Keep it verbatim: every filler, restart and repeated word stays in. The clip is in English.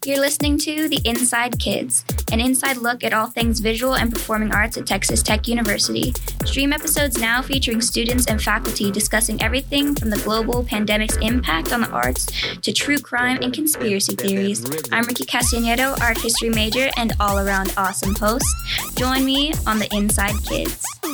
You're listening to The Inside Kids, an inside look at all things visual and performing arts at Texas Tech University. Stream episodes now featuring students and faculty discussing everything from the global pandemic's impact on the arts to true crime and conspiracy theories. I'm Ricky Castanedo, art history major and all-around awesome host. Join me on The Inside Kids.